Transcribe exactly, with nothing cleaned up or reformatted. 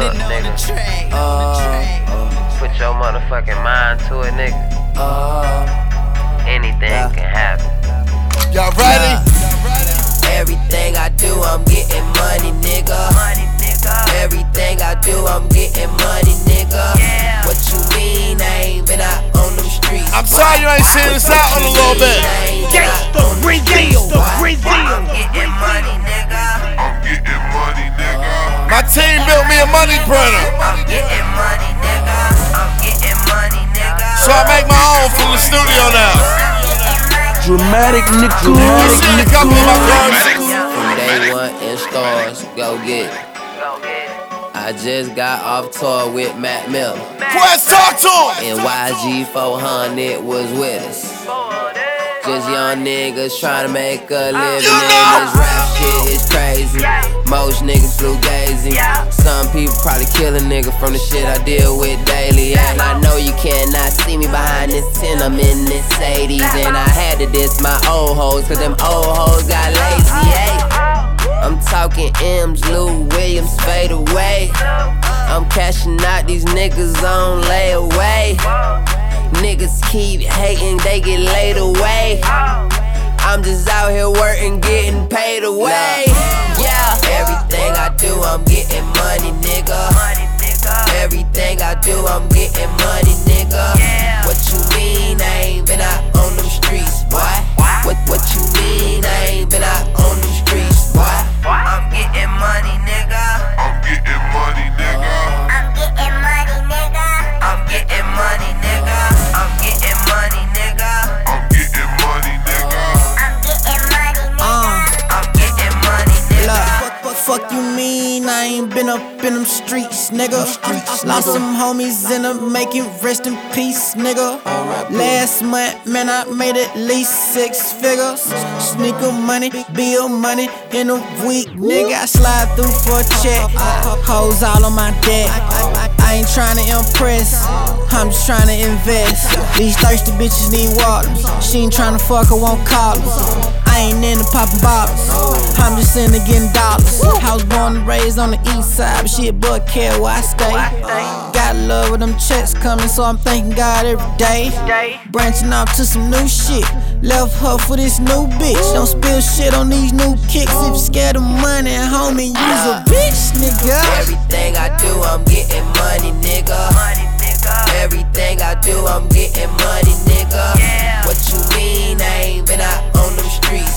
nigga. Uh, put your motherfucking mind to it, nigga. Uh, Anything yeah. can happen. Y'all ready? Yeah. Everything I do, I'm getting money, nigga. Money, nigga. Everything I do, I'm getting money, nigga. Yeah. What you mean? I ain't been out on them streets. I'm sorry you ain't seen us out on a little bit. Gangsta reveal, reveal. I'm getting money, nigga. I'm getting money, nigga. My team built me a money printer. I'm getting money, nigga. I'm getting money, nigga. So I make my own from the studio now. Dramatic nigga. You see a couple of my cards. From day one in stars, go get it. I just got off tour with Mac Miller. Quest, talk to him. And Y G four hundred was with us. Just young niggas trying to make a living. And this rap shit is crazy. Most niggas flew gazing. Some people probably kill a nigga from the shit I deal with daily. And I know you cannot see me behind this tin. I'm in this Sadie's. And I had to diss my old hoes, cause them old hoes got lazy, hey. I'm talking M's, Lou Williams, fade away. I'm cashing out these niggas on layaway. Niggas keep hating, they get laid away. I'm just out here working, getting paid away. Yeah, everything I do, I'm getting money, nigga. Everything I do, I'm getting money, nigga. What you mean? I ain't been out on them streets, boy. What what you mean? I ain't been out on them streets, boy. I'm getting money, nigga. I'm getting money, nigga. I'm getting money, nigga. I'm getting money, nigga. I'm getting money, nigga. I'm getting money, nigga. I'm getting money, nigga. I'm getting money, nigga. Look, fuck you mean? I ain't been up in them streets, nigga. Lost some homies in them, making rest in peace, nigga. Last month, man, I made at least six figures. Sneaker money, bill money in a week, nigga. I slide through for a check. Hoes all on my deck. I ain't tryna impress, I'm just tryna invest. These thirsty bitches need waters. She ain't tryna fuck, I won't call her. I ain't into poppin' bottles, I'm just into getting dollars. I was born and raised on the east side, but shit, but care where I stay. Got love with them checks coming, so I'm thanking God every day. Branching off to some new shit, left her for this new bitch. Don't spill shit on these new kicks. If you scared of money, homie, use a bitch, nigga. Everything I do, I'm getting money, nigga. Everything I do, I'm getting money, nigga. What you mean? I ain't been out on them streets,